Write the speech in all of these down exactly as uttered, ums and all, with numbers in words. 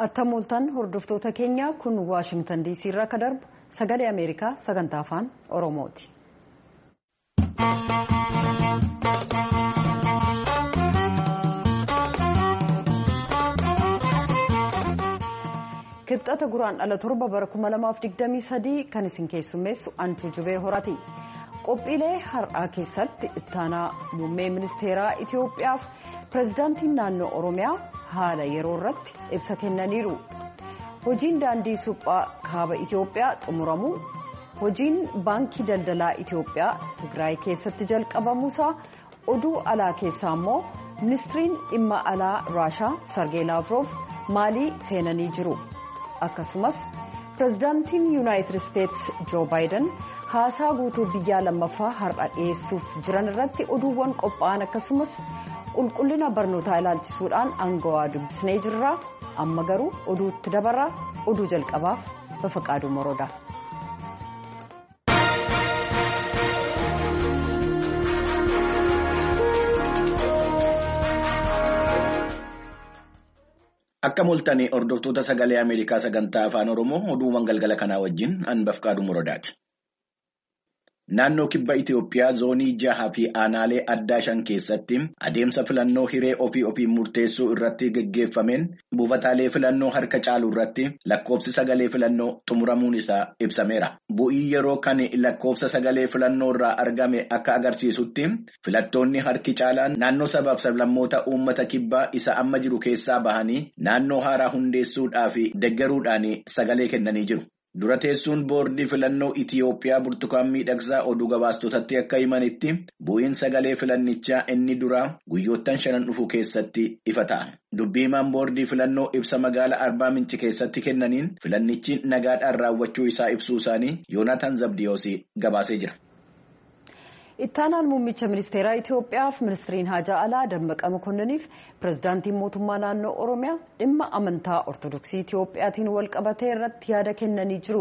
Attamoltan hordoftoota keenya kun Waashingtan D C irraa akka darbu sagalee Ameerikaa sagantaa afaan Oromooti. Kibxata guraan dhala torba bara kuma lamaaf digdamii sadii kan isin keessummeessu Antuu Jubee Horati. Qophiilee har'aa keessatti ittaanaa muummee ministeeraa Itoophiyaaf pirezidaantiin naannoo Oromiyaa haala yeroo irratti ibsa kennaniiru. Hojiin daandii suphaa kaaba Itoophiyaa xumuramuu, hojiin baankii daldalaa Itoophiyaa Tigraay keessatti jalqabamuusaa, oduu alaa keessaa immoo ministiriin dhimma alaa Raashaa Sergey Lavrov Maalii seenanii jiru. Akkasumas pirezidaantiin Yuunaayitid Isteetsi Joo Baayiden haasaa guutuu biyyaa lammaffaa har'a dhiyeessuuf jiran irratti oduuwwan qophaa'an akkasumas qulqullina barnootaa ilaalchisuudhaan aangawaa dubbisnee jirra. Amma garuu oduutti dabarra. Oduu jalqabaaf Bafaqaaduu Moroodaa. Akka mul'atanii hordoftoota sagalee Ameerikaa sagantaa afaan Oromoo oduuwwan galgala kanaa wajjin an Bafaqaaduu Moroodaati. Naannoo kibba Itoophiyaa zoonii jaha fi aanaalee addaa shan keessatti adeemsa filannoo hiree ofii ofii murteessuu irratti gaggeeffameen buufataalee filannoo harka caalu irratti lakkoofsi sagalee filannoo xumuramuun isaa ibsameera. Bu'ii yeroo kan lakkoofsa sagalee filannoo irraa argame akka agarsiisutti filattoonni harki caalaan naannoo sabaaf sablammoota uummata kibbaa isa amma jiru keessaa bahanii naannoo haaraa hundeessuudhaa fi deeggaruudhaan sagalee kennanii jiru. Dura teessuun boordii filannoo Itiyoophiyaa Burtukaan Miidhagsaa oduu gabaastotatti akka himanitti bu'iin sagalee filannichaa inni duraa guyyoottan shanan dhufu keessatti ifa ta'a. Dubbii himaan boordii filannoo ibsa magaalaa Arbaa Minci keessatti kennaniin filannichi nagaadhaan raawwachuu isaa ibsuu isaanii Yoonaataan Zabdiyoos gabaasee jira. Ittaanaan muummicha ministeeraa Itoophiyaaf ministiriin haajaa alaa Dammaqa Mokonniiniif pirezidaantiin mootummaa naannoo Oromiyaa dhimma amantaa Ortodoksii Itoophiyaatiin wal qabatee irratti yaada kennanii jiru.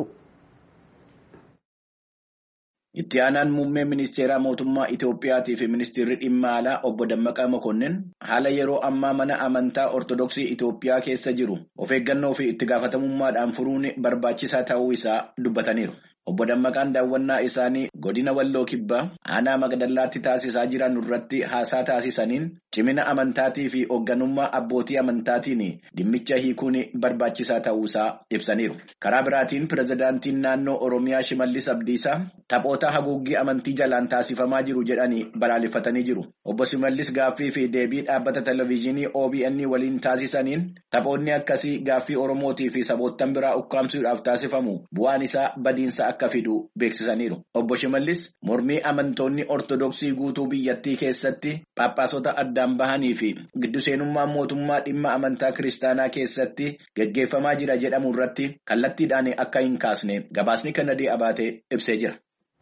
Itti aanaan muummee ministeeraa mootummaa Itoophiyaatii fi ministeerri dhimma alaa obbo Dammaqa Mokonniin haala yeroo ammaa mana amantaa Ortodoksii Itoophiyaa keessa jiru of eeggannoo fi itti gaafatamummaadhaan furuun barbaachisaa ta'uu isaa dubbataniiru. Obbo Dammaqaan daawwannaa isaanii godina Walloo Kibbaa aanaa Magdallaatti taasisaa jiran irratti haasaa taasisaniin cimina amantaatii fi hoogganummaa abbootii amantaatiin dhimmicha hiikuun barbaachisaa ta'uusaa ibsaniiru. Karaa biraatiin pirezidaantiin naannoo Oromiyaa Shimallis Abdiisaa taphoota haguuggii amantii jalaan taasifamaa jiru jedhanii balaaleffatanii jiru. Obbo Shimallis gaaffii fi deebii dhaabbata televezyiinii O B N waliin taasisaniin taphoonni akkasii gaaffii Oromootii fi saboottan biraa ukkaamsuudhaaf taasifamu bu'aan isaa badiinsa akka fidu beeksisaniiru. Obbo Shimallis mormii amantoonni Ortodoksii guutuu biyyattii keessatti Phaaphaasota addaan bahanii fi giddu seenummaa mootummaa dhimma amantaa kiristaanaa keessatti gaggeeffamaa jira jedhamu irratti kallattiidhaan akka hin kaasne gabaasni Kennedy Abaatee ibsee jira.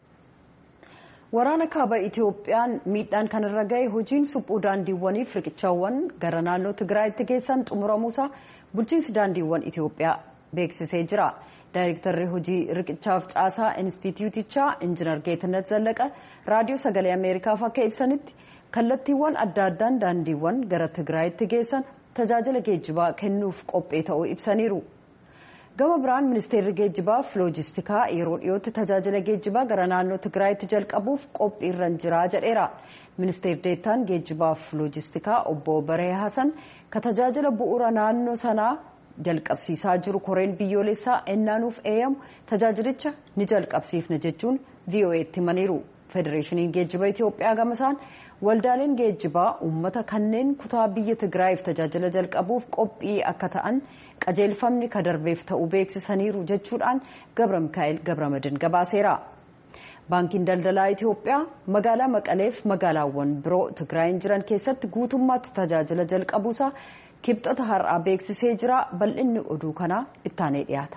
Waraana kaaba Itoophiyaan miidhaan kan irra ga'e hojiin suphuu daandiiwwanii fi riqichaawwan gara naannoo Tigraayitti geessan xumuramuusaa bulchiinsi daandiiwwan Itoophiyaa beeksisee jira. Daayirektarri hojii riqichaaf caasaa Inistituutichaa Injiinar Geetinet Zallaqa raadiyoo sagalee Ameerikaaf akka ibsanitti kallattiiwwan adda addaan daandiiwwan gara Tigraayitti geessan tajaajila geejjibaa kennuuf qophee ta'uu ibsaniiru. Gama biraan ministeerri geejjibaa fi loojistikaa yeroo dhiyootti tajaajila geejjibaa gara naannoo Tigraayitti jalqabuuf qophiirra jira jedheera. Ministeerri deettaan geejjibaa fi loojistikaa obbo Baree Hasan ka tajaajila bu'uura naannoo sanaa jalqabsiisaa jiru koreen biyyoolessaa ennaanuuf eeyyamu tajaajilicha ni jalqabsiifna jechuun V O A'tti himaniiru. Federeeshiniin geejjiba Itoophiyaa gamasaan waldaaleen geejjibaa uummata kanneen kutaa biyya Tigraayiif tajaajila jalqabuuf qophii akka ta'an qajeelfamni ka darbeef ta'uu beeksisaniiru jechuudhaan Gabra Mikaa'el Gabramadin gabaaseera. Baankiin daldalaa Itoophiyaa magaalaa Maqaleef magaalaawwan biroo Tigraayin jiran keessatti guutummaatti tajaajila jalqabuusaa kibxata har'aa beeksisee jira. Bal'inni oduu kanaa ittaanee dhiyaata.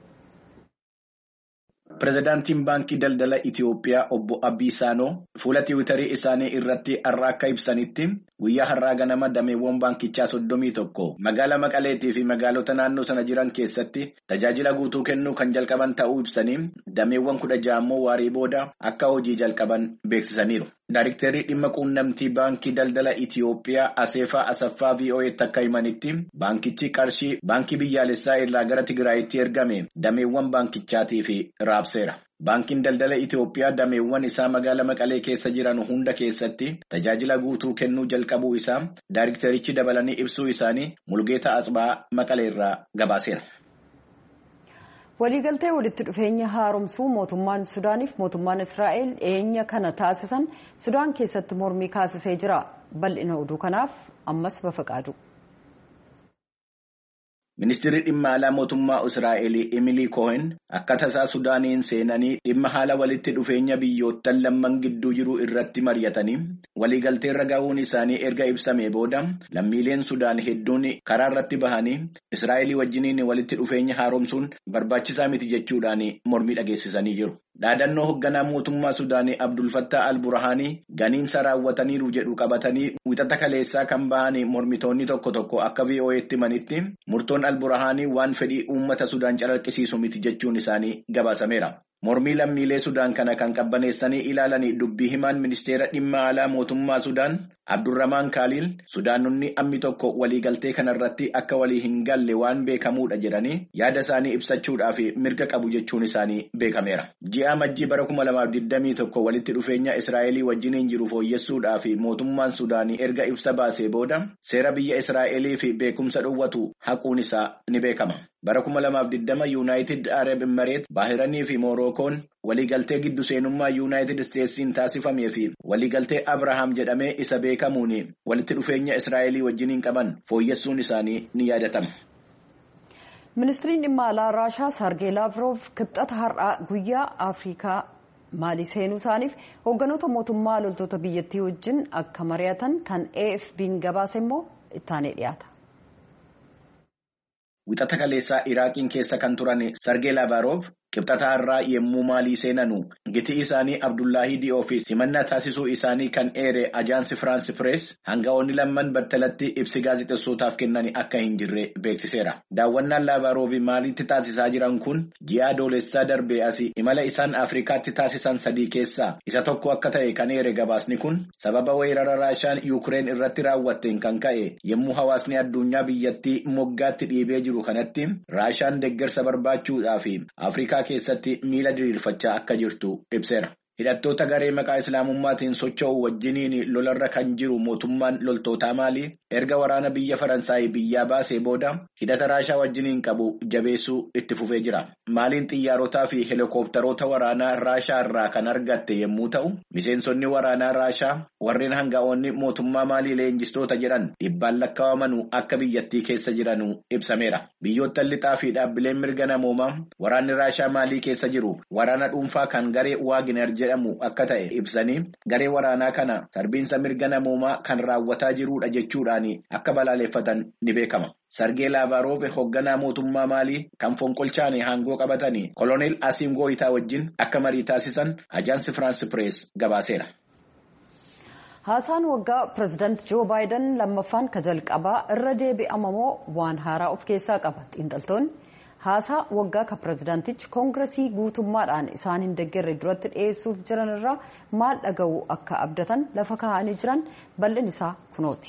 Pirezidaantiin baankii daldala Itoophiyaa obbo Abbii Saanoo fuula tiwiitarii isaanii irratti har'a akka ibsanitti guyyaa har'aa ganama dameewwan baankichaa soddomii tokko magaalaa Maqaleetii fi magaalota naannoo sana jiran keessatti tajaajila guutuu kennuu kan jalqaban ta'uu ibsanii dameewwan kudha ja'a immoo waarii booda akka hojii jalqaban beeksisaniiru. Daayiriktarri dhimma quunnamtii baankii daldala Itiyoophiyaa Aseefaa Asaffaa V O E'tti akka himanitti baankichi qarshii baankii biyyaalessaa irraa gara Tigraayitti ergame dameewwan baankichaatiif raabseera. Baankiin daldala Itiyoophiyaa dameewwan isaa magaalaa Maqalee keessa jiran hunda keessatti tajaajila guutuu kennuu jalqabuu isaa daayiriktarichi dabalanii ibsuu isaanii Mulgeetaa Asbaa Maqalee irraa gabaaseera. Waliigaltee walitti dhufeenya haaromsuu mootummaan Sudaaniif mootummaan Israa'el dhiyeenya kana taasisan Sudaan keessatti mormii kaasisee jira. Bal'ina oduu kanaaf ammas Bafaqaadu. Ministeerri dhimma alaa mootummaa Israa'el Emilii Cohen akka tasaa Sudaaniin seenanii dhimma haala walitti dhufeenya biyyoottan lamman gidduu jiru irratti mari'atanii waliigaltee irra gahuun isaanii erga ibsamee booda lammiileen Sudaan hedduun karaa irratti bahanii Israa'el wajjiniin walitti dhufeenya haaromsuun barbaachisaa miti jechuudhaan mormii dhageessisanii jiru. Dhaadannoo hoogganaa mootummaa Sudaanii Abdul Fattah al-Burhaanii ganiinsa raawwataniiru jedhu qabatanii wixata kaleessaa kan bahan mormitoonni tokko tokko akka V O E'tti himanitti murtoon al-Burhaanii waan fedhii uummata Sudaan calaqqisiisu miti jechuun isaanii gabaasameera. Mormii lammiilee Sudaan kana kan qabbaneessanii ilaalanii dubbii himaan ministeera dhimma alaa mootummaa Sudaan Abdurramaan Kaaliil Sudaanonni ammi tokko waliigaltee kanarratti akka walii hin galle waan beekamuudha jedhanii yaada isaanii ibsachuudhaaf mirga qabu jechuun isaanii beekameera. Ji'a Majjii bara kuma lamaaf digdamii tokko walitti dhufeenya Israa'elii wajjiniin jiru fooyyessuudhaaf mootummaan Sudaanii erga ibsa baasee booda seera biyya Israa'elii fi beekumsa dhowwatu haquun isaa ni beekama. Bara kuma lamaaf digdama Yuunaayitid Arab Emirates Baahiranii fi Moorookoon waliigaltee giddu seenummaa Yuunaayitid Isteetsiin taasifamee fi waliigaltee Abrahaam jedhamee isa beekamuun walitti dhufeenya Israa'elii wajjiniin qaban fooyyessuun isaanii ni yaadatama. Ministiriin dhimma alaa Raashaa Sargee Laavrov kibxata har'aa guyyaa Afrikaa Maalii seenuu isaaniif hoogganoota mootummaa loltoota biyyattii wajjin akka mari'atan kan A F B'n gabaase immoo ittaanee dhiyaata. Wixata kaleessaa Iraaqiin keessa kan turan Sargee Laavrov kibxata har'aa yemmuu Maalii seenanu gitii isaanii Abdullaahii Di'oofis simannaa taasisuu isaanii kan eere ajaansi Firaansi Pirees hanga'oonni lamman battalatti ibsi gaazexessootaaf kennan akka hin jirre beeksiseera. Daawwannaan Laavrov Maaliitti taasisaa jiran kun ji'a adoolessaa darbee asii imala isaan Afrikaatti taasisan sadii keessaa isa tokko akka ta'e kan eere gabaasni kun sababa weerara Raashaan Yuukireen irratti raawwatteen kan ka'e yemmuu hawaasni addunyaa biyyattii moggaatti dhiibee jiru kanatti Raashaan deeggarsa barbaachuudhaaf Afrikaa keessatti miila diriirfachaa akka jirtu ibseera. Hidhattoota garee maqaa Islaamummaatiin socho'u wajjiniin lolarra kan jiru mootummaan loltootaa Maalii erga waraana biyya Faransaay biyyaa baasee booda hidhata Raashaa wajjiniin qabu jabeessuu itti fufee jira. Maaliin xiyyaarotaa fi heelikooptaroota waraanaa Raashaa irraa kan argatte yommuu ta'u, miseensonni waraanaa Raashaa warreen hanga'oonni mootummaa Maalii leenjistoota jedhan dhibbaan lakkaawamanu akka biyyattii keessa jiranu ibsameera. Biyyoota lixaa fi dhaabbileen mirga namoomaa waraanni Raashaa Maalii keessa jiru waraana dhuunfaa kan garee Waagner jedhamu akka ta'e ibsanii garee waraanaa kana sarbiinsa mirga namoomaa kan raawwataa jirudha jechuudhaan akka balaaleffatan ni beekama. Sargee Laavrov hoogganaa mootummaa Maalii kan fonqolchaan aangoo qabatanii koloneel Asiim Gooyitaa wajjin akka marii taasisan ajaansi Firaansi Pirees gabaaseera. Haasaan waggaa pireezidaanti Joo Baayiden lammaffaan ka jalqabaa irra deebi'amamoo waan haaraa of keessaa qaba. Xiinxaltoonni haasaa waggaa ka pireezidaantichi koongiresii guutummaadhaan isaan hin deeggarre duratti dhiyeessuuf jiran irraa maal dhaga'uu akka abdatan lafa kaa'anii jiran bal'in isaa kunooti.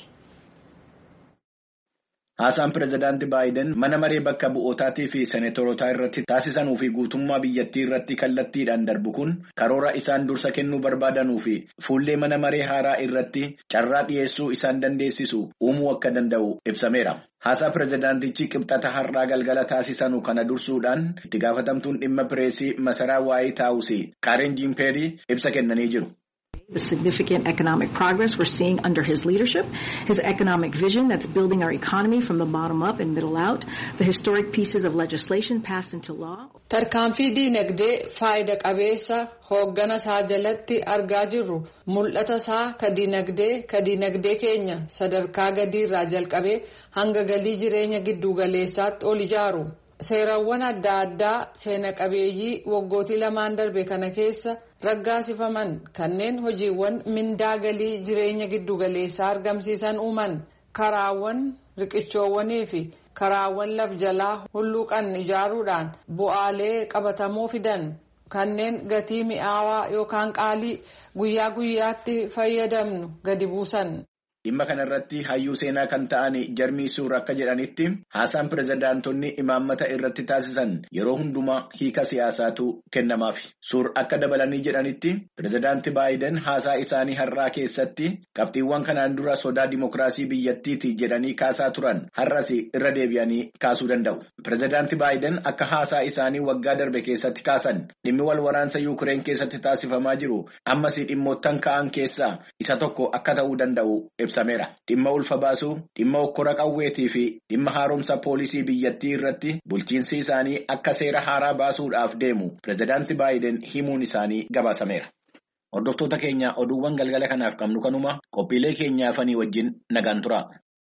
Haasaan pireezidaanti Baayiden mana maree bakka bu'ootaatii fi seenetorotaa irratti taasisanuu fi guutummaa biyyattii irratti kallattiidhaan darbu kun karoora isaan dursa kennuu barbaadanuu fi fuullee mana maree haaraa irratti carraa dhiyeessuu isaan dandeessisu uumuu akka danda'u ibsameera. Haasaa pireezidaantichi qibxata har'aa galgala taasisanu kana dursuudhaan itti gaafatamtuun dhimma pireesii masaraa Waayit Haawusii Kaaren Jean-Pierre ibsa kennanii jiru. The significant economic progress we're seeing under his leadership, his economic vision that's building our economy from the bottom up and middle out, the historic pieces of legislation passed into law. Tarkaanfii diinagdee faayida qabeessa hooggana isaa jalatti argaa jirru mul'ata isaa ka diinagdee ka diinagdee keenya sadarkaa gadiirraa jalqabee hanga galii jireenya giddu galeessaatti ol ijaaru. Seerawwan adda addaa seena qabeeyyii waggootii lamaan darbe kana keessa raggaasifaman kanneen hojiiwwan mindaa galii jireenya giddu galeessaa argamsiisan uuman karaawwan riqichoowwanii fi karaawwan laf jalaa hulluuqan ijaaruudhaan bu'aalee qabatamoo fidan kanneen gatii mi'aawaa yookaan qaalii guyyaa guyyaatti fayyadamnu gadi buusan. Dhimma kanarratti hayyuu seenaa kan ta'an Jarmii Suur akka jedhanitti haasaan pirezidaantonni imaammata irratti taasisan yeroo hundumaa hiika siyaasaatu kennamaaf. Suur akka dabalanii jedhanitti pirezidaanti Baayiden haasaa isaanii har'aa keessatti qabxiiwwan kanaan dura sodaa dimokiraasii biyyattiiti jedhanii kaasaa turan har'as irra deebi'anii kaasuu danda'u. Pirezidaanti Baayiden akka haasaa isaanii waggaa darbe keessatti kaasan dhimmi wal waraansa Yuukireen keessatti taasifamaa jiru ammas dhimmoottan ka'an keessaa isa tokko akka ta'uu danda'u ibsameera. Dhimma ulfa baasuu, dhimma okkora qawweetii fi dhimma haaromsa poolisii biyyattii irratti bulchiinsi isaanii akka seera haaraa baasuudhaaf deemu pirezidaanti Baayiden himuun isaanii gabaasameera. Hordoftoota keenya oduuwwan galgala kanaaf qabnu kanuma qophiilee keenyaafanii wajjin nagaan tura.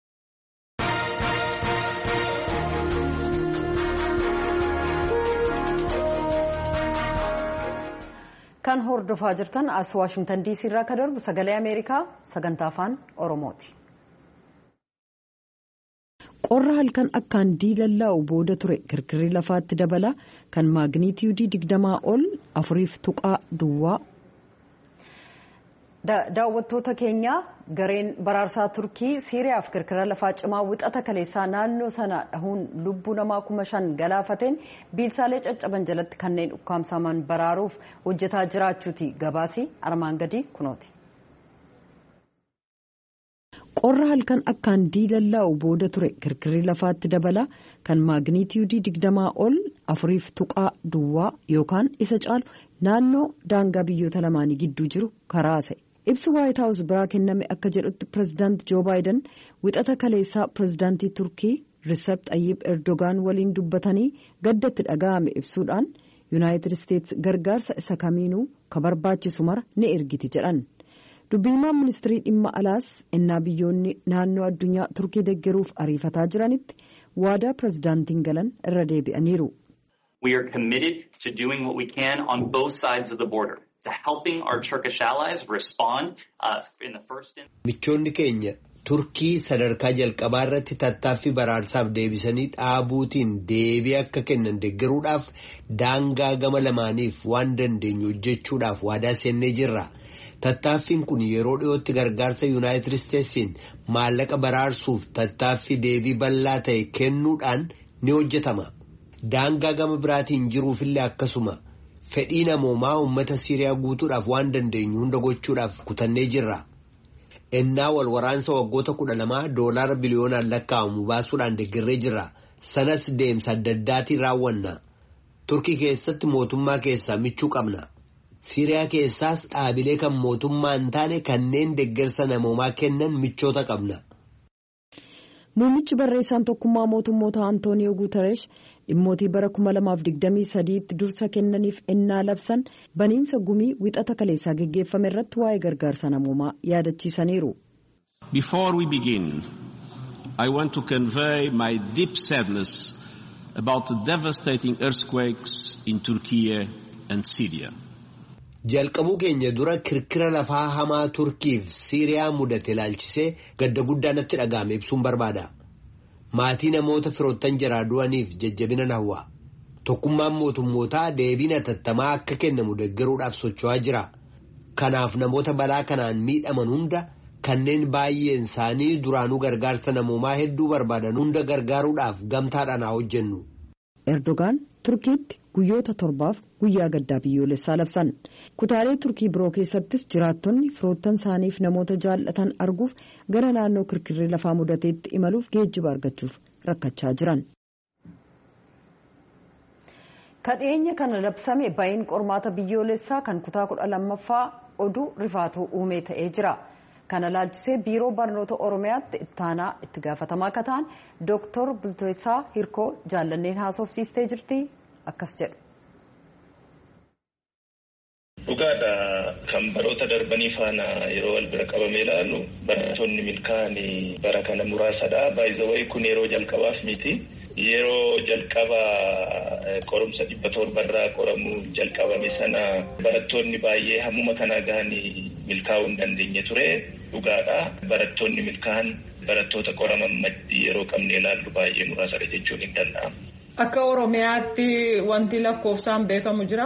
Kan hordofaa jirtan as Waashingtan diisii irraa kan darbu sagalee Ameerikaa sagantaa afaan Oromooti. Qorra halkan akkaan diilallaa'u booda ture kirkirri lafaatti dabala kan maagniitiyuudii digdamaa ol afuriif tuqaa duwwaa. Daawwattoota keenya gareen baraarsaa Turkii Siiriyaaf kirkira lafaa cimaa wixata kaleessaa naannoo sana dhahuun lubbuu namaa kuma shan galaafateen biilsaalee caccaban jalatti kanneen ukkaamsaman baraaruuf hojjetaa jiraachuuti gabaasii armaan gadii kunooti. Qorra halkan akkaan diilallaa'u booda ture kirkirri lafaatti dabala kan maagniitiyuudii digdamaa ol afuriif tuqaa duwwaa yookaan isa caalu naannoo daangaa biyyoota lamaanii gidduu jiru karaase. Ibsi Waayit Haawus biraa kenname akka jedhutti pirezidaanti Joo Baayiden wixata kaleessaa pirezidaantii Turkii Riseep Xayyib Erdogaan waliin dubbatanii gaddatti dhaga'ame ibsuudhaan Yuunaayitid Isteetsi gargaarsa isa kamiinuu ka barbaachisu mara ni ergiti jedhan. Dubbiimaan ministirii dhimma alaas innaa biyyoonni naannoo addunyaa Turkii deeggaruuf ariifataa jiranitti waadaa pirezidaantiin galan irra deebi'aniiru. We are committed to doing what we can on both sides of the border. To helping our Turkish allies respond uh, in the first instance. Michoonni keenya Turkii sadarkaa jalqabaa irratti tattaaffii baraarsaaf deebisanii dhaabuutiin deebii akka kennan deeggaruudhaaf daangaa gama lamaaniif waan dandeenyu hojjechuudhaaf waadaa seennee jirra. Tattaaffiin kun yeroo dhiyootti gargaarsa Yuunaayitid Isteetsiin maallaqa baraarsuuf tattaaffii deebii bal'aa ta'e kennuudhaan ni hojjetama. Daangaa gama biraatiin jiruufillee akkasuma. Fedhii namoomaa uummata Siiriyaa guutuudhaaf waan dandeenyu hunda gochuudhaaf kutannee jirra. Ennaa wal waraansa waggoota kudha lamaa doolaara biliyoonaan lakkaa'amu baasuudhaan deeggarree jirra. Sanas deemsa adda addaatiin raawwanna. Turkii keessatti mootummaa keessaa michuu qabna. Siiriyaa keessaas dhaabilee kan mootummaa hin taane kanneen deeggarsa namoomaa kennan michoota qabna. Muummichi barreessaan tokkummaa mootummoota Antooniyoo Guuteresh dhimmootii bara kuma lamaaf digdamii sadiitti dursa kennaniif ennaa labsan baniinsa gumii wixata kaleessaa geggeeffame irratti waa'ee gargaarsa namoomaa yaadachiisaniiru. Before we begin, I want to convey my deep sadness about the devastating earthquakes in Turkey and Syria. Jalqabuu keenya dura kirkira lafaa hamaa Turkiif Siiriyaa mudate ilaalchisee gadda guddaa natti dhaga'ame ibsuun barbaada. Maatii namoota firoottan jaraa du'aniif jajjabina hawwa. Tokkummaan mootummootaa deebiin hatattamaa akka kennamu deeggaruudhaaf socho'aa jira. Kanaaf namoota balaa kanaan miidhaman hunda kanneen baay'een isaanii duraanuu gargaarsa namoomaa hedduu barbaadan hunda gargaaruudhaaf gamtaadhaan haa hojjennu. Erdogaan Turkiitti guyyoota torbaaf guyyaa gaddaa biyyoolessaa labsan. Kutaalee Turkii biroo keessattis jiraattonni firoottan isaaniif namoota jaallatan arguuf gara naannoo kirkirri lafaa mudateetti imaluuf geejjiba argachuuf rakkachaa jiran. Kadheenya kana labsame ba'iin qormaata biyyoolessaa kan kutaa kudha lammaffaa oduu rifaatuu uumee ta'ee jira. Kana laalchisee biiroo barnoota Oromiyaatti ittaanaa itti gaafatamaa akka ta'an Dooktor Bulteessaa Hirkoo jaallanneen haasofsiistee jirti akkas jedhu. Dhugaadha kan baroota darbanii faana yeroo wal bira qabamee ilaalu barattoonni milkaa'anii bara kana muraasadha. Baay'ee kun yeroo jalqabaaf miti. Yeroo jalqaba qorumsa dhibba torbarraa qoramuu jalqabame sana barattoonni baay'ee hammuma kanaa gahanii milkaa'uu hin dandeenye ture. Dhugaadha barattoonni milkaa'an barattoota qoraman maddii yeroo qabne ilaallu baay'ee muraasadha jechuun hin danda'amu. Akka Oromiyaatti wanti lakkoofsaan beekamu jira?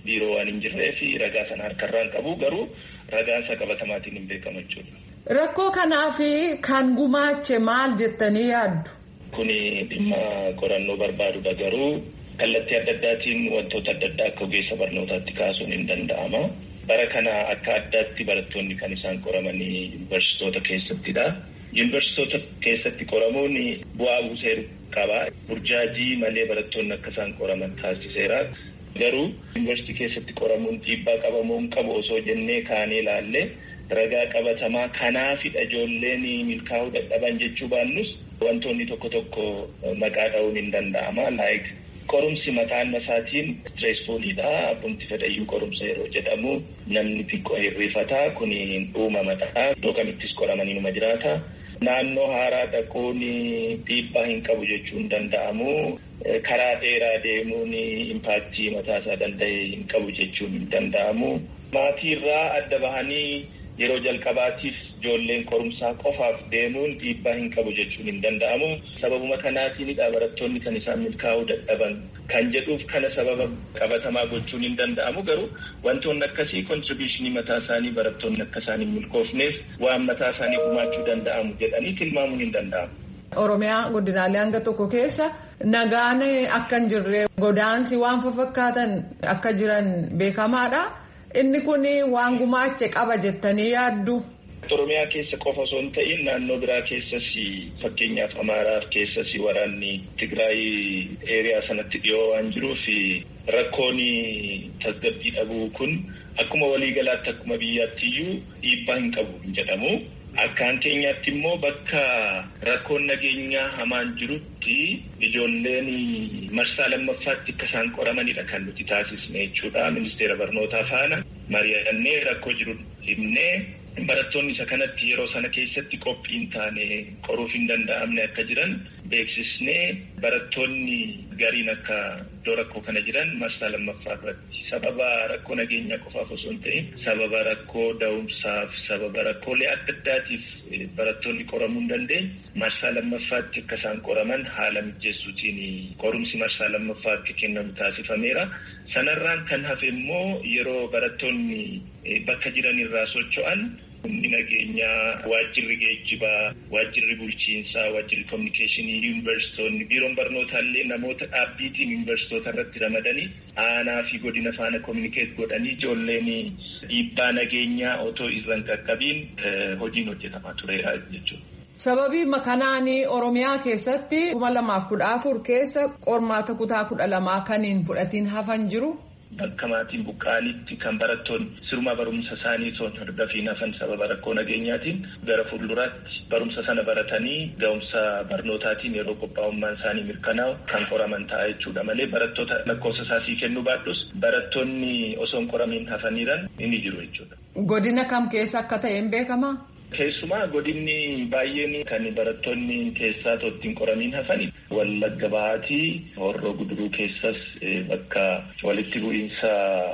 biiroo waan hin jirree fi ragaa sana harkarraan qabu garuu ragaan isa qabatamaatiin hin beekamu jechuudha. Rakkoo kanaaf kan gumaache maal jettanii yaaddu? Kuni dhimma qorannoo barbaadudha garuu kallattii adda addaatiin wantoota adda addaa akka ogeessa barnootaatti kaasuun hin danda'ama. Bara kana akka addaatti barattoonni kan isaan qoramanii yuunivarsiitoota keessattidha. Yuunivarsiitoota keessatti qoramuun bu'aa buuseeru qaba. Burjaajii malee barattoonni akka isaan qoraman taasiseera. Garuu yuunivarsiitii keessatti qoramuun dhiibbaa qabamuu hin qabu osoo jennee kaanee ilaalle ragaa qabatamaa kanaafidha ijoolleen milkaa'uu dadhaban jechuu baannus wantoonni tokko tokko maqaa dha'uun hin danda'ama. Like qorumsi maqaan isaatiin stressfuulidha. Abbumti fedhayyuu qorumsa yeroo jedhamu namni xiqqoo hirrifataa kun uumamadha. Iddoo kamittis qoramanii numa jiraata. Naannoo haaraa dhaquun dhiibbaa hin qabu jechuun hin danda'amu. Karaa dheeraa deemuun impaaktii mataasaa danda'e hin qabu jechuun hin danda'amu. Maatiirraa adda bahanii yeroo jalqabaatiif ijoolleen qorumsaa qofaaf deemuun dhiibbaa hin qabu jechuun hin danda'amu. Sababuma kanaatiinidha barattoonni kan isaan milkaa'uu dadhaban kan jedhuuf kana sababa qabatamaa gochuun hin danda'amu. Garuu wantoonni akkasii kontribiishinii mataa isaanii barattoonni akka isaan hin milkoofneef waan mataa isaanii gumaachuu danda'amu jedhanii tilmaamuun hin danda'amu. Oromiyaa godinaalee hanga tokko keessa nagaan akka hin jirre godaansi waan fakkaatan akka jiran beekamaadha. Inni kun waan gumaache qaba jettanii yaaddu? Oromiyaa keessa qofa osoo hin ta'in naannoo biraa keessas fakkeenyaaf Amaaraaf keessas waraanni Tigraay eeriyaa sanatti dhiyoo waan jiruuf rakkoon tasgabbii dhabuu kun akkuma waliigalaatti akkuma biyyaattiyyuu dhiibbaa hin qabu hin jedhamu. Akkaan keenyaatti immoo bakka rakkoon nageenyaa hamaan jirutti ijoolleen marsaa lammaffaatti akka isaan qoramanidha kan nuti taasisne jechuudha. Ministeera barnootaa faana mari'annee rakkoo jiru himnee barattoonni isa kanatti yeroo sana keessatti qophiin taane qoruuf hin danda'amne akka jiran beeksisnee barattoonni gariin akka iddoo rakkoo kana jiran marsaa lammaffaa irratti sababa rakkoo nageenyaa qofaaf osoo hin ta'in sababa rakkoo da'umsaaf sababa rakkoolee adda addaatiif barattoonni qoramuu hin dandeenye marsaa lammaffaatti akka isaan qoraman haala mijeessuutiin qorumsi marsaa lammaffaatti kennamu taasifameera. Sanarraan kan hafe immoo yeroo barattoonni bakka jiran irraa socho'an humni nageenyaa, waajjirri geejjibaa, waajjirri bulchiinsaa, waajjirri kominikeeshinii, yuunivarsiitonni, biiroon barnootaallee namoota dhaabbiitiin yuunivarsiitoota irratti ramadanii aanaa fi godina faana kominikeet godhanii ijoolleen dhiibbaa nageenyaa otoo irraan qaqqabiin hojiin hojjetamaa tureera jechuudha. Sababii kanaan Oromiyaa keessatti kuma lamaaf kudha afur keessa qormaata kutaa kudha lamaa kan hin fudhatiin hafan jiru. Bakka maatiin buqqaanitti kan barattoonni siruma barumsa isaanii osoo hin hordofiin hafan sababa rakkoo nageenyaatiin gara fuulduraatti barumsa sana baratanii ga'umsa barnootaatiin yeroo qophaa'ummaan isaanii mirkanaa'u kan qoraman ta'a jechuudha malee barattoota lakkoofsa isaanii kennuu baadhus barattoonni osoo hin qoramiin hafaniiran inni jiru jechuudha. Godina kam keessa akka ta'e hin beekamaa? Keessumaa godinni baay'een kan barattoonni keessaa ittiin qoramiin hafani Wallagga Bahaatii Horroo Guduruu keessas bakka walitti bu'iinsa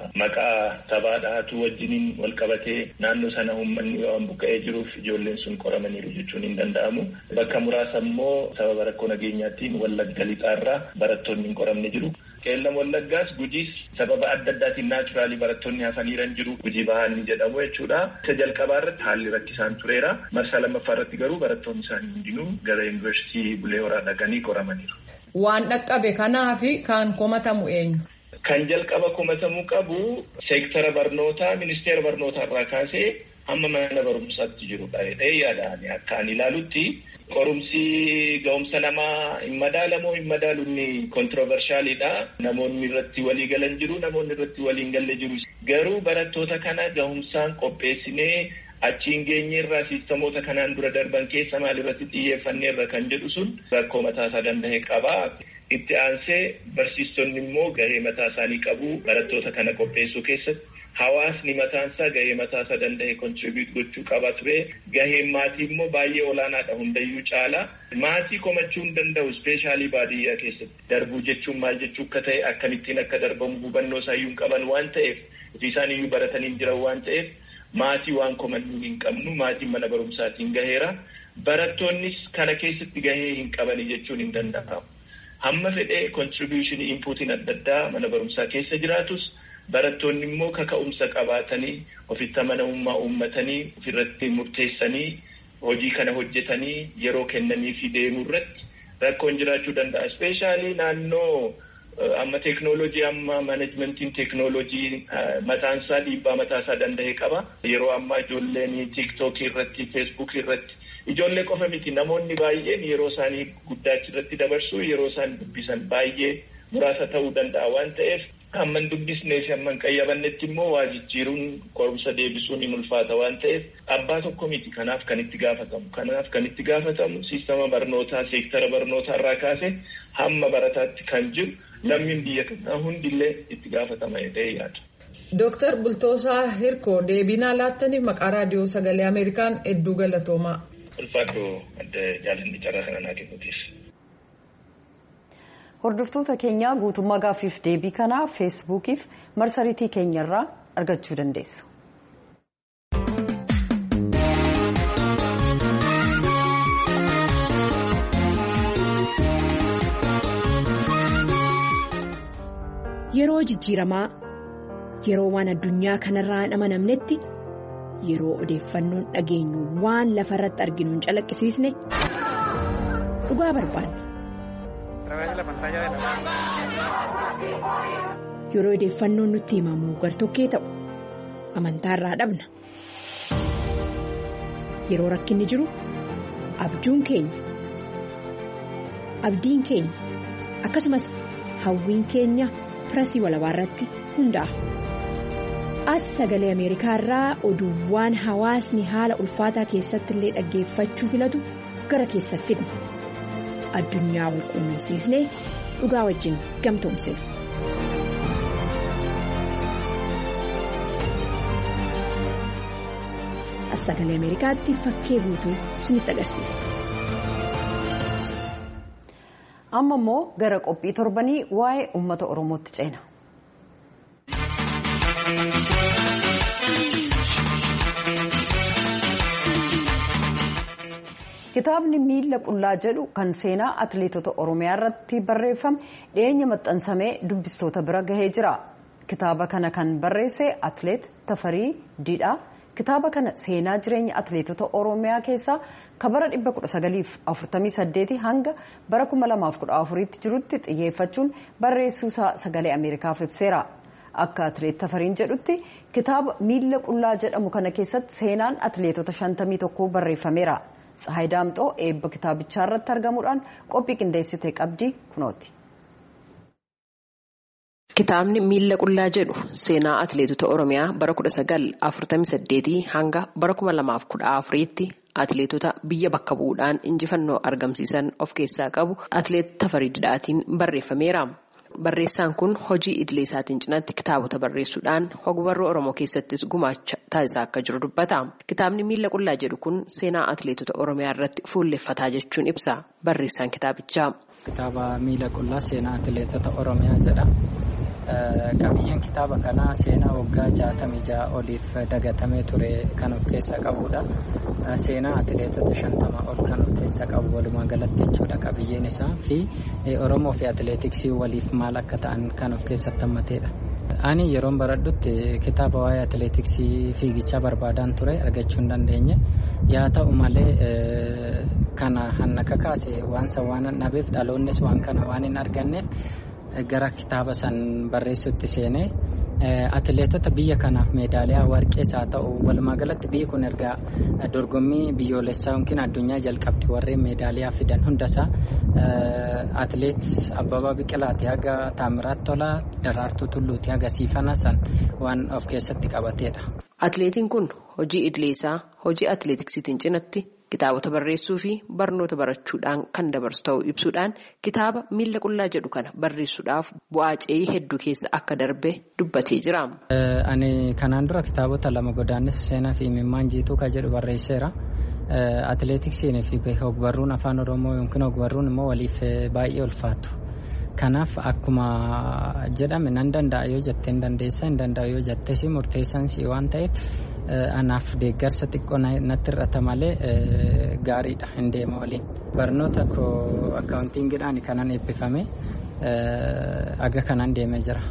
maqaa sabaa dhahatu wajjiniin wal qabatee naannoo sana uummanni waan buqqa'ee jiruuf ijoolleen sun qoramaniiru jechuun hin danda'amu. Bakka muraasa immoo sababa rakkoo nageenyaatiin Wallagga Lixaarraa barattoonni hin qoramne jiru. Qeellam Wallaggaas Gujiis sababa adda addaatiin naachuraalii barattoonni hafaniiran jiru. Gujii Bahaanni jedhamu jechuudha. Isa jalqabaa irratti haalli rakkisaan tureera. Marsaa lammaffaa irratti garuu barattoonni isaanii hundinuu gara yuunivarsiitii Bulee Horaa dhaqanii qoramaniiru. Waan dhaqqabe kanaafi kan komatamu eenyu? Kan jalqaba komatamuu qabu seektara barnootaa ministeera barnootaa irraa kaasee hamma mana barumsaatti jirudha. Yaadaan akka ani ilaalutti qorumsi ga'umsa namaa hin madaalamoo hin madaalunni kontrovershaaliidha. Namoonni irratti walii galan jiru, namoonni irratti walii hin galle jiru. Garuu barattoota kana ga'umsaan qopheessinee achiin geenyeerraa siistamoota kanaan dura darban keessa maalirratti xiyyeeffanneerra kan jedhu sun rakkoo mataasaa danda'e qaba. Itti aansee barsiistonni immoo gahee mataa isaanii qabu barattoota kana qopheessuu keessatti. Hawaasni mataansaa gahee mataasaa danda'e kontribiut gochuu qaba ture. Gaheen maatii immoo baay'ee olaanaadha hundayyuu caala. Maatii komachuu hin danda'u ispeeshaalii baadiyyaa keessatti. Darbuu jechuun maal jechuu akka ta'e akkamittiin akka darbamu hubannoo isaayyuu hin qaban waan ta'eef isaan iyyuu baratanii jiran waan ta'eef maatii waan komannuu hin qabnu maatiin mana barumsaatiin gaheera. Barattoonnis kana keessatti gahee hin qabani jechuun hin danda'amu. Hamma fedhee kontribuushinii inpuutiin adda addaa mana barumsaa keessa jiraatus barattoonni immoo kaka'umsa qabaatanii ofitti amanamummaa uummatanii ofirratti murteessanii hojii kana hojjetanii yeroo kennanii fi deemuu irratti rakkoon jiraachuu danda'a. Ispeeshaalii naannoo amma teeknooloojii amma maanajimentiin teeknooloojii mataan isaa dhiibbaa mataa isaa danda'e qaba. Yeroo ammaa ijoolleen tiiktookii irratti feesbuukii irratti ijoollee qofa miti namoonni baay'een yeroo isaanii guddaachi irratti dabarsu yeroo isaan dubbisan baay'ee muraasa ta'uu danda'a waan ta'eef hamman dubbisnee fi hamman qayyabannetti immoo waa jijjiiruun qorumsa deebisuun hin ulfaata waan ta'eef abbaa tokko miti kanaaf kan itti gaafatamu kanaaf kan itti gaafatamu siistama barnootaa seektara barnootaa irraa kaase hamma barataatti kan jiru lammiin biyya kanaa hundillee itti gaafatama jedhee yaada. Dooktar Bultoosaa Hirkoo deebinaa laattaniif maqaa raadiyoo sagalee Ameerikaan hedduu galatoomaa. Ulfaadhoo adda jaalalli carraa kana naa kennuutiif. Hordoftoota keenya guutummaa gaaffiif deebii kanaa feesbuukiif marsariitii keenyarraa argachuu dandeessu. Yeroo jijjiiramaa yeroo waan addunyaa kanarraa hin amanamnetti yeroo odeeffannoon dhageenyu waan lafarratti arginu hin calaqqisiisne dhugaa barbaanna. Yeroo odeeffannoon nutti himamu gartokkee ta'u amantaarraa dhabna. Yeroo rakkinni jiru abjuun keenya abdiin keenya akkasumas hawwiin keenya pirasii walabaa hundaa'a. As sagalee Ameerikaa irraa oduuwwan hawaasni haala ulfaataa keessatti illee dhaggeeffachuu filatu gara keessa fidna. Addunyaa wal quunnamsiisnee dhugaa wajjin gamtoomsina. As sagalee Ameerikaatti fakkee guutuu isinitti agarsiisa. Amma immoo gara qophii torbanii waa'ee uummata Oromootti ceena. Kitaabni miila qullaa jedhu kan seenaa atileetota Oromiyaa irratti barreeffame dhiyeenya maxxansamee dubbistoota bira gahee jira. Kitaaba kana kan barreesse atileet Tafarii Didhaa. Kitaaba kana seenaa jireenya atileetota Oromiyaa keessaa kabara dhibba kudha sagaliif afurtamii saddeetii hanga bara kuma lamaaf kudha afuriitti jirutti xiyyeeffachuun barreessuusaa sagalee Ameerikaaf ibseera. Akka atileet Tafariin jedhutti kitaaba miila qullaa jedhamu kana keessatti seenaan atileetota shantamii tokkoo barreeffameera. Tsahaay Daamxoo eebba kitaabichaa irratti argamuudhaan qophii qindeessitee qabdi kunooti. Kitaabni miila qullaa jedhu seenaa atileetota Oromiyaa bara kudha sagal afurtamii saddeetii hanga bara kuma lamaaf kudha afuriitti atileetota biyya bakka bu'uudhaan injifannoo argamsiisan of keessaa qabu atileet Tafarii Didhaatiin barreeffameera. Barreessaan kun hojii idilee isaatiin cinaatti kitaabota barreessuudhaan hogbarruu Oromoo keessattis gumaacha taasisaa akka jiru dubbata. Kitaabni miila qullaa jedhu kun seenaa atileetota Oromiyaa irratti fuulleffataa jechuun ibsa barreessaan kitaabichaa. Kitaaba miila qullaa seenaa atileetota Oromiyaa jedha. Qabiyyeen kitaaba kanaa seenaa waggaa jaatamii ja'a oliif dagatamee ture kan of keessaa qabudha. Seenaa atileetota shantama ol kan of keessaa qabu walumaa galatti jechuudha qabiyyeen isaa fi Oromoo fi atileetiksii waliif maal akka ta'an kan of keessatti hammateedha. Ani yeroon baradhutti kitaaba waa'ee atileetiksii fiigichaa barbaadaan ture argachuu hin dandeenye. Yaa ta'u malee kana hanna kakaase waan san waan dhabeef dhaloonnis waan kana waan hin arganneef gara kitaaba san barreessutti seenee atileetota biyya kanaaf meedaaliyaa warqees haa ta'u walumaa galatti biyyi kun erga dorgommii biyyoolessaa yookiin addunyaa jalqabdi warreen meedaaliyaa fidan hundasaa atileet Abbabaa Biqilaati haga Taamiraat Tolaa Daraartuu Tulluuti haga Siifanaa san waan of keessatti qabateedha. Atileetiin kun hojii idilee isaa hojii atileetiksiitiin cinatti kitaabota barreessuu fi barnoota barachuudhaan kan dabarsu ta'uu ibsuudhaan kitaaba miila qullaa jedhu kana barreessuudhaaf bu'aa ce'ii hedduu keessa akka darbe dubbatee jira. Ani kanaan dura kitaabota lama godaannisa seenaa fi imimmaan jiituu kan jedhu barreesseera. Atileetiksiin fi hogbarruun afaan Oromoo yookiin hogbarruun immoo waliif baay'ee ulfaatu. Kanaaf akkuma jedhame nan danda'a yoo jettee hin dandeessa hin danda'a yoo jettees murteessaan si waan ta'eef anaaf deeggarsa xiqqoo natti irrata malee gaariidha hin deema waliin. Barnoota koo akkaawuntiingiidhaan kanan eebbifame aga kanan deemee jira.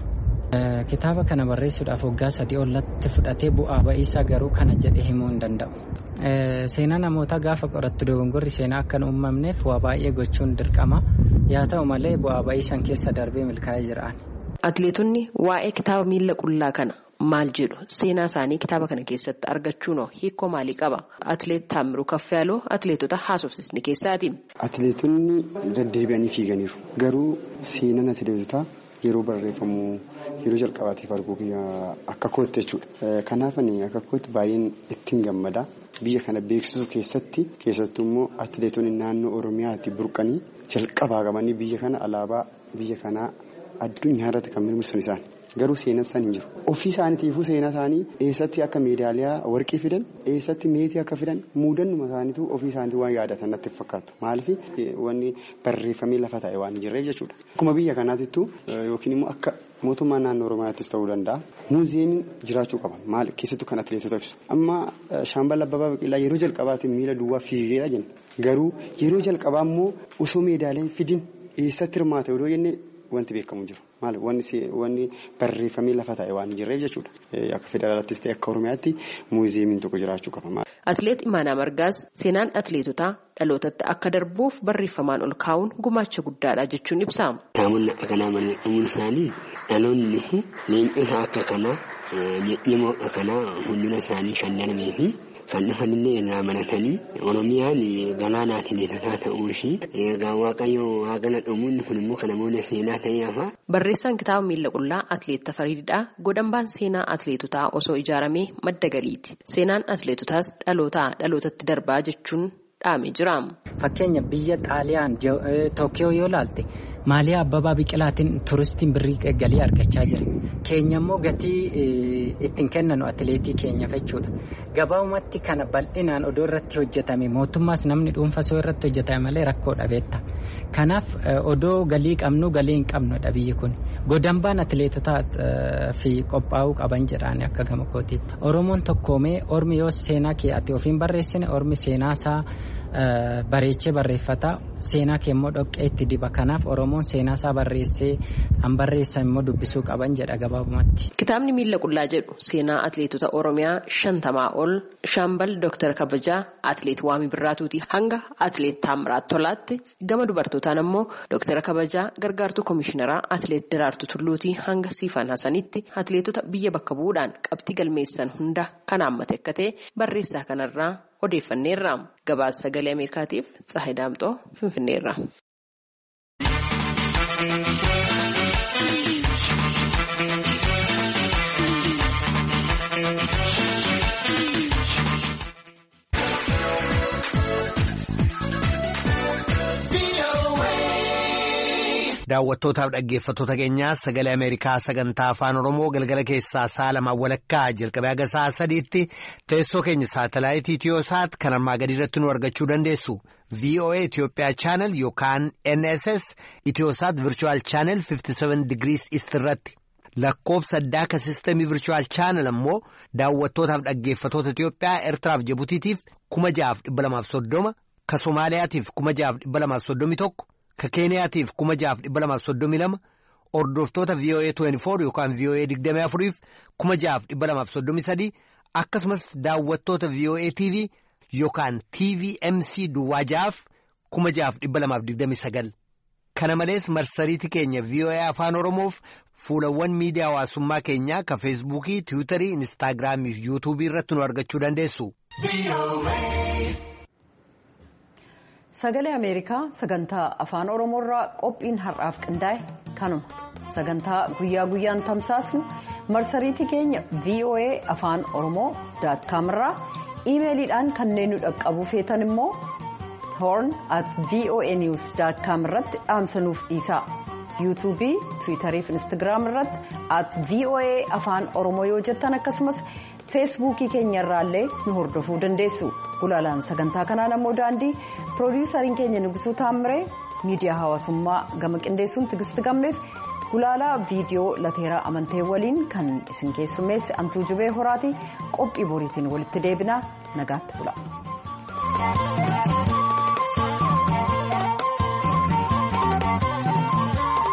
Kitaaba kana barreessuudhaaf waggaa sadii ollatti fudhatee bu'aa ba'iisaa garuu kana jedhee himuu hin danda'u. Seenaa namoota gaafa qorattu dogongorri seenaa akka hin uumamneef waa baay'ee gochuun dirqama. Yaa ta'u malee bu'aa ba'iisaan keessa darbee milkaa'ee jiraan. Atileetonni waa'ee kitaaba miila qullaa kana maal jedhu seenaa isaanii kitaaba kana keessatti argachuun hiikoo maalii qaba? Atileet Taamiruu Kaffayaaloo atileetota haasofsiisni keessaati. Atileetonni deddeebi'anii fiiganiiru. Garuu seenaan atileetotaa yeroo barreeffamu yeroo jalqabaatiif arguu akka kootti jechuudha. Kanaaf akka kootti baay'een ittiin gammada. Biyya kana beeksisuu keessatti keessattuu immoo atileetonni naannoo Oromiyaatti burqanii jalqabaa qabanii biyya kana alaabaa biyya kanaa addunyaa irratti kan mirmirsan isaan. Garuu seenaan isaan hin jiru. Ofii isaaniitiifuu seenaa isaanii eessatti akka meedaaliyaa warqii fidan eessatti meetii akka fidan muudannuma isaaniitu ofii isaaniitu waan yaadatan natti fakkaatu. Maaliif wanni barreeffamee lafa taa'e waan hin jirreef jechuudha. Akkuma biyya kanaatittu yookiin immoo akka mootummaa naannoo Oromiyaattis ta'uu danda'a. Muuziyeemiin jiraachuu qaba. Maal keessattuu kan atileetota ibsu. Amma Shaambal Abbabaa Biqilaa yeroo jalqabaatiin miila duwwaa fiigeedha jenna. Garuu yeroo jalqabaa immoo osoo meedaalee fidin eessatti hirmaata yoo jenne wanti beekamu jiru. Maal wanni barreeffamee lafa taa'e waan hin jirreef jechuudha. Akka federaalaattis ta'e akka Oromiyaatti muuziyeemiin tokko jiraachuu qaba. Atileet Imaanaa Margaas seenaan atileetotaa dhalootatti akka darbuuf barreeffamaan ol kaa'uun gumaacha guddaadha jechuun ibsa. Taamonni akka kanaa dhumuun isaanii dhaloonni leencota akka kanaa jedhamoo akka kanaa hundina isaanii kan darbee fi kan dhufanillee irraa baratanii Oromiyaan galaana atileetotaa ta'uu ishii egaa Waaqayyoo haagana dhumuun kun immoo kan namoonni seenaa ta'ee hafa. Barreessaan kitaaba miila qullaa atileet Tafariidhaa godambaan seenaa atileetotaa osoo ijaaramee madda galiiti. Seenaan atileetotaas dhalootaa dhalootatti darbaa jechuun dhaamee jira. Fakkeenya biyya Xaaliyaan Tookiyoo yoo ilaalte maaliyaa Abbabaa Biqilaatiin turistiin birrii galii argachaa jira. Keenya immoo gatii ittiin kennanu atileetii keenyaaf jechuudha. Gabaabumatti kana bal'inaan odoo irratti hojjetame mootummaas namni dhuunfaa soo irratti hojjetame malee rakkoo dhabeetta. Kanaaf odoo galii qabnu galii hin qabnudha biyyi kun. Godambaan atileetotaa fi qophaa'uu qaban jedhaan akka gama kootiitti. Oromoon tokkoomee ormi yoo seenaa kee ati ofiin barreessine ormi seenaa isaa bareechee barreeffata. Seenaa kee immoo dhoqqee itti diba. Kanaaf Oromoon seenaa isaa barreessee han barreessan immoo dubbisuu qaban jedha gabaabumatti. Kitaabni miila qullaa jedhu seenaa atileetota Oromiyaa shantamaa ol Shaambal Dooktar Kabajaa atileet Waamii Birraatuutii hanga atileet Taamiraat Tolaatti gama dubartootaan immoo Dooktar Kabajaa gargaartuu komishineraa atileet Daraartuu Tulluutii hanga Siifan Hasanitti atileetota biyya bakka bu'uudhaan qabxii galmeessan hunda kan haammate akka ta'e barreessaa kanarraa odeeffanneerra. Gabaasa sagalee Ameerikaatiif Tsahay Daamxoo Finfinneerra. Daawwattootaaf dhaggeeffattoota keenyaa sagalee Ameerikaa sagantaa afaan Oromoo galgala keessaa sa'a lamaa walakkaa jalqabee haga sa'a sadiitti teessoo keenya saatalaayitii Itiyoosaat kan armaa gadii irratti nu argachuu dandeessu. V O A Itiyoophiyaa chaanal yookaan N S S Itiyoosaat Virtual Channel fifty seven Degrees East irratti. Lakkoofsa addaa ka sistemii Virtual Channel ammoo daawwattootaaf dhaggeeffattoota Itiyoophiyaa Eertiraaf Jibutiitiif kuma ja'aaf dhibba lamaaf soddoma, ka Somaaliyaatiif kuma ja'aaf dhibba lamaaf soddomi tokko. Ka Keeniyaatiif kuma ja'aaf dhibba lamaaf soddomii lama, hordoftoota V O A twenty-four yookaan V O A digdamii afuriif kuma ja'aaf dhibba lamaaf soddomii sadii akkasumas daawwattoota V O A T V yookaan T V M C duwwaa ja'aaf kuma ja'aaf dhibba lamaaf digdamii sagal. Kana malees marsariitii keenya V O A afaan Oromoof fuulawwan miidiyaa hawaasummaa keenyaa ka Feesbuukii, Tiwiitarii, Inistaagiraamii fi Yuutuubii irratti nu argachuu dandeessu. Sagalee Ameerikaa sagantaa afaan Oromoorraa qophiin har'aaf qindaa'e kanuma. Sagantaa guyyaa guyyaan tamsaasnu marsariitii keenya V O A afaan Oromoo dot com irraa iimeeliidhaan kanneen nu dhaqqabuu feetan immoo horn at voa news dot com irratti dhaamsanuuf dhiisaa. yuutuubii, tiwiitarii fi instaagiraam irratti at V O A afaan Oromoo yoo jettan akkasumas feesbuukii keenya irraallee nu hordofuu dandeessu. Gulaalaan sagantaa kanaa namoo daandii piroodiisariin keenya Nugusuu Taamiree miidiyaa hawaasummaa gama qindeessuun Tigisti Gammeef gulaalaa viidiyoo Lateeraa Amantee waliin kan isin keessummeesse Antuu Jubee Horaati. Qophii boriitiin walitti deebinaa nagaatti bula.